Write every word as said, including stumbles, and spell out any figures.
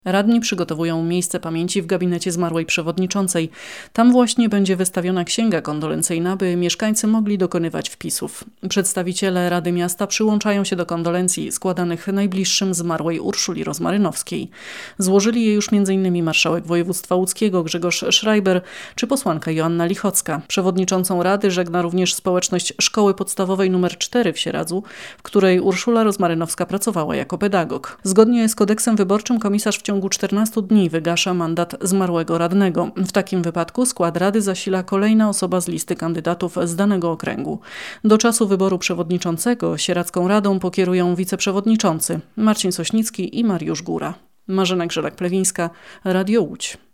Radni przygotowują miejsce pamięci w gabinecie zmarłej przewodniczącej. Tam właśnie będzie wystawiona księga kondolencyjna, by mieszkańcy mogli dokonywać wpisów. Przedstawiciele Rady Miasta przyłączają się do kondolencji składanych najbliższym zmarłej Urszuli Rozmarynowskiej. Złożyli je już m.in. marszałek województwa łódzkiego Grzegorz Schreiber czy posłanka Joanna Lichocka. Przewodniczącą Rady żegna również społeczność Szkoły Podstawowej numer cztery w Sieradzu, w której Urszula Rozmarynowska pracowała jako pedagog. Zgodnie z kodeksem wyborczym komisarz w W ciągu czternastu dni wygasza mandat zmarłego radnego. W takim wypadku skład rady zasila kolejna osoba z listy kandydatów z danego okręgu. Do czasu wyboru przewodniczącego Sieradzką Radą pokierują wiceprzewodniczący Marcin Sośnicki i Mariusz Góra. Marzena Grzelak-Plewińska, Radio Łódź.